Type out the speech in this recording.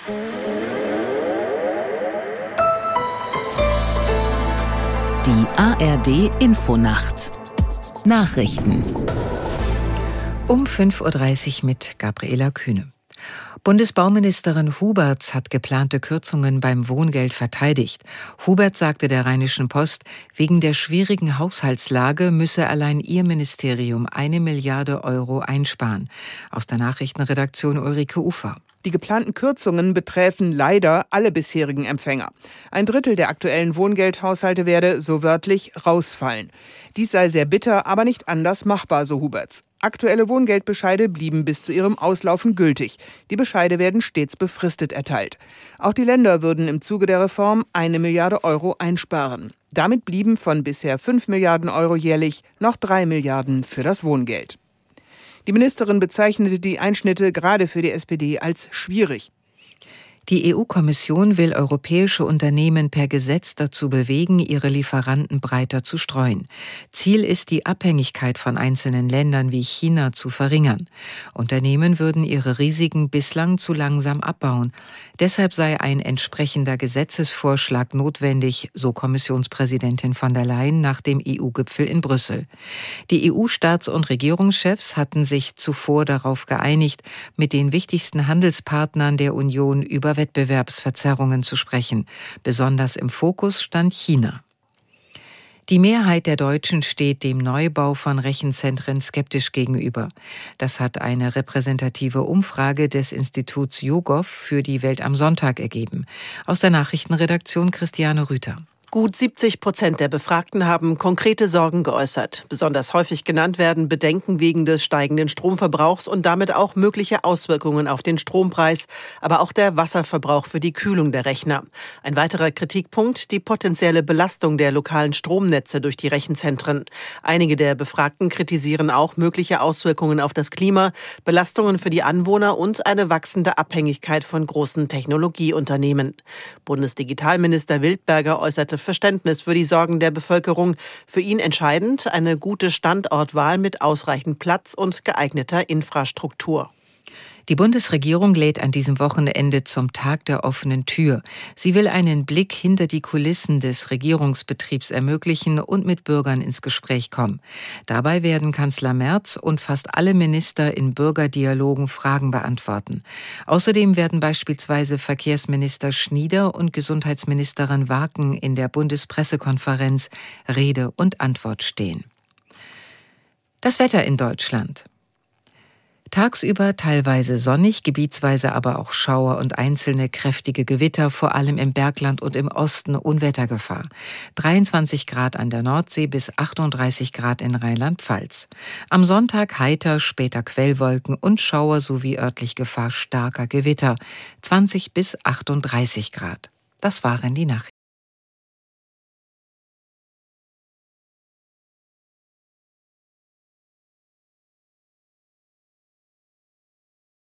Die ARD-Infonacht. Nachrichten. Um 5.30 Uhr mit Gabriela Kühne. Bundesbauministerin Huberts hat geplante Kürzungen beim Wohngeld verteidigt. Huberts sagte der Rheinischen Post, wegen der schwierigen Haushaltslage müsse allein ihr Ministerium 1 Milliarde Euro einsparen. Aus der Nachrichtenredaktion Ulrike Ufer. Die geplanten Kürzungen betreffen leider alle bisherigen Empfänger. 1/3 der aktuellen Wohngeldhaushalte werde, so wörtlich, rausfallen. Dies sei sehr bitter, aber nicht anders machbar, so Huberts. Aktuelle Wohngeldbescheide blieben bis zu ihrem Auslaufen gültig. Die Bescheide werden stets befristet erteilt. Auch die Länder würden im Zuge der Reform 1 Milliarde Euro einsparen. Damit blieben von bisher 5 Milliarden Euro jährlich noch 3 Milliarden für das Wohngeld. Die Ministerin bezeichnete die Einschnitte gerade für die SPD als schwierig. Die EU-Kommission will europäische Unternehmen per Gesetz dazu bewegen, ihre Lieferanten breiter zu streuen. Ziel ist, die Abhängigkeit von einzelnen Ländern wie China zu verringern. Unternehmen würden ihre Risiken bislang zu langsam abbauen. Deshalb sei ein entsprechender Gesetzesvorschlag notwendig, so Kommissionspräsidentin von der Leyen nach dem EU-Gipfel in Brüssel. Die EU-Staats- und Regierungschefs hatten sich zuvor darauf geeinigt, mit den wichtigsten Handelspartnern der Union über Wettbewerbsverzerrungen zu sprechen. Besonders im Fokus stand China. Die Mehrheit der Deutschen steht dem Neubau von Rechenzentren skeptisch gegenüber. Das hat eine repräsentative Umfrage des Instituts YouGov für die Welt am Sonntag ergeben. Aus der Nachrichtenredaktion Christiane Rüther. Gut 70% der Befragten haben konkrete Sorgen geäußert. Besonders häufig genannt werden Bedenken wegen des steigenden Stromverbrauchs und damit auch mögliche Auswirkungen auf den Strompreis, aber auch der Wasserverbrauch für die Kühlung der Rechner. Ein weiterer Kritikpunkt, die potenzielle Belastung der lokalen Stromnetze durch die Rechenzentren. Einige der Befragten kritisieren auch mögliche Auswirkungen auf das Klima, Belastungen für die Anwohner und eine wachsende Abhängigkeit von großen Technologieunternehmen. Bundesdigitalminister Wildberger äußerte Verständnis für die Sorgen der Bevölkerung. Für ihn entscheidend eine gute Standortwahl mit ausreichend Platz und geeigneter Infrastruktur. Die Bundesregierung lädt an diesem Wochenende zum Tag der offenen Tür. Sie will einen Blick hinter die Kulissen des Regierungsbetriebs ermöglichen und mit Bürgern ins Gespräch kommen. Dabei werden Kanzler Merz und fast alle Minister in Bürgerdialogen Fragen beantworten. Außerdem werden beispielsweise Verkehrsminister Schnieder und Gesundheitsministerin Waken in der Bundespressekonferenz Rede und Antwort stehen. Das Wetter in Deutschland. Tagsüber teilweise sonnig, gebietsweise aber auch Schauer und einzelne kräftige Gewitter, vor allem im Bergland und im Osten Unwettergefahr. 23 Grad an der Nordsee bis 38 Grad in Rheinland-Pfalz. Am Sonntag heiter, später Quellwolken und Schauer sowie örtlich Gefahr starker Gewitter. 20 bis 38 Grad. Das waren die Nachrichten.